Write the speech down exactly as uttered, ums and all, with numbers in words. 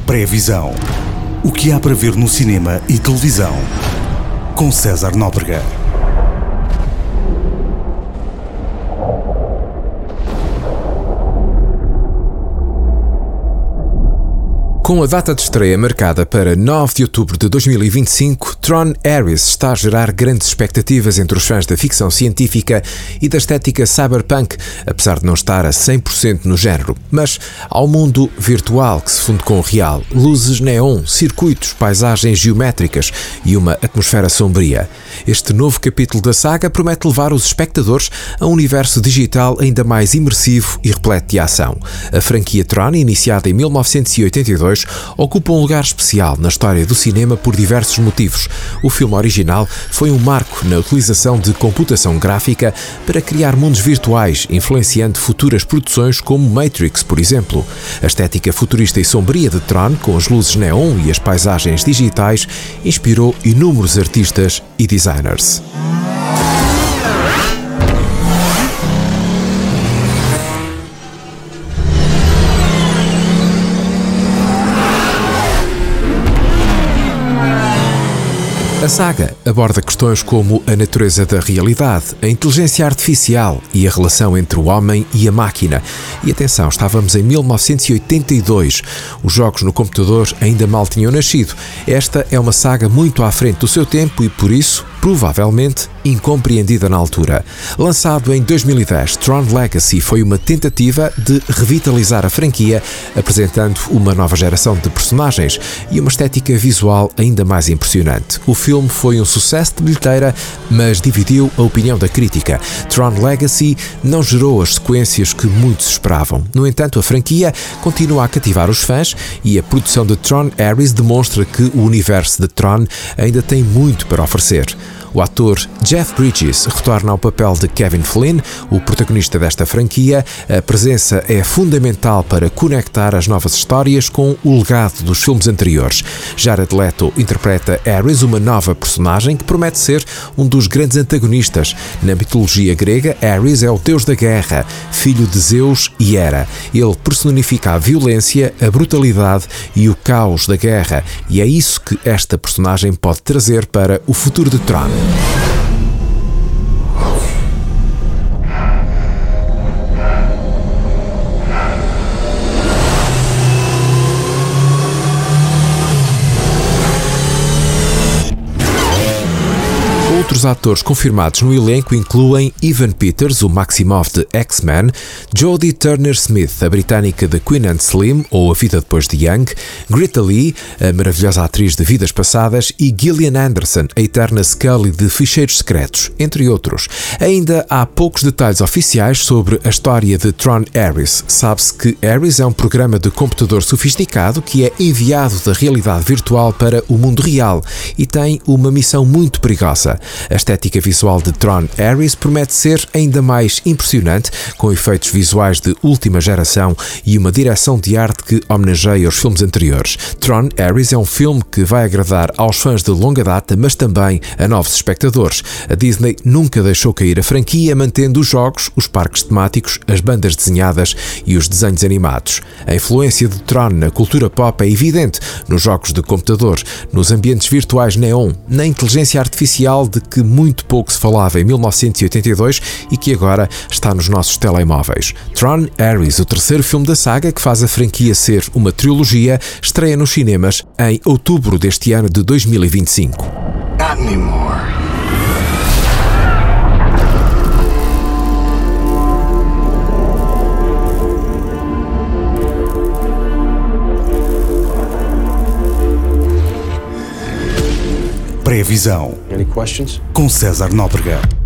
Pré-visão. O que há para ver no cinema e televisão, com César Nóbrega. Com a data de estreia marcada para nove de outubro de dois mil e vinte e cinco, Tron Ares está a gerar grandes expectativas entre os fãs da ficção científica e da estética cyberpunk, apesar de não estar a cem por cento no género. Mas há um mundo virtual que se funde com o real, luzes neon, circuitos, paisagens geométricas e uma atmosfera sombria. Este novo capítulo da saga promete levar os espectadores a um universo digital ainda mais imersivo e repleto de ação. A franquia Tron, iniciada em mil novecentos e oitenta e dois, ocupa um lugar especial na história do cinema por diversos motivos. O filme original foi um marco na utilização de computação gráfica para criar mundos virtuais, influenciando futuras produções como Matrix, por exemplo. A estética futurista e sombria de Tron, com as luzes neon e as paisagens digitais, inspirou inúmeros artistas e designers. A saga aborda questões como a natureza da realidade, a inteligência artificial e a relação entre o homem e a máquina. E atenção, estávamos em mil novecentos e oitenta e dois. Os jogos no computador ainda mal tinham nascido. Esta é uma saga muito à frente do seu tempo e, por isso, provavelmente incompreendida na altura. Lançado em dois mil e dez, Tron Legacy foi uma tentativa de revitalizar a franquia, apresentando uma nova geração de personagens e uma estética visual ainda mais impressionante. O filme foi um sucesso de bilheteira, mas dividiu a opinião da crítica. Tron Legacy não gerou as sequências que muitos esperavam. No entanto, a franquia continua a cativar os fãs e a produção de Tron Ares demonstra que o universo de Tron ainda tem muito para oferecer. O ator Jeff Bridges retorna ao papel de Kevin Flynn, o protagonista desta franquia. A presença é fundamental para conectar as novas histórias com o legado dos filmes anteriores. Jared Leto interpreta Ares, uma nova personagem que promete ser um dos grandes antagonistas. Na mitologia grega, Ares é o deus da guerra, filho de Zeus e Hera. Ele personifica a violência, a brutalidade e o caos da guerra, e é isso que esta personagem pode trazer para o futuro de Tron. Outros atores confirmados no elenco incluem Evan Peters, o Maximoff de X-Men, Jodie Turner-Smith, a britânica de Queen and Slim ou A Vida Depois de Young, Greta Lee, a maravilhosa atriz de Vidas Passadas, e Gillian Anderson, a eterna Scully de Ficheiros Secretos, entre outros. Ainda há poucos detalhes oficiais sobre a história de Tron Ares. Sabe-se que Ares é um programa de computador sofisticado que é enviado da realidade virtual para o mundo real e tem uma missão muito perigosa. A estética visual de Tron Ares promete ser ainda mais impressionante, com efeitos visuais de última geração e uma direção de arte que homenageia os filmes anteriores. Tron Ares é um filme que vai agradar aos fãs de longa data, mas também a novos espectadores. A Disney nunca deixou cair a franquia, mantendo os jogos, os parques temáticos, as bandas desenhadas e os desenhos animados. A influência de Tron na cultura pop é evidente nos jogos de computador, nos ambientes virtuais neon, na inteligência artificial de que muito pouco se falava em mil novecentos e oitenta e dois e que agora está nos nossos telemóveis. Tron Ares, o terceiro filme da saga que faz a franquia ser uma trilogia, estreia nos cinemas em outubro deste ano de dois mil e vinte e cinco. Not anymore. Pré-visão. Any questions? Com César Nóbrega.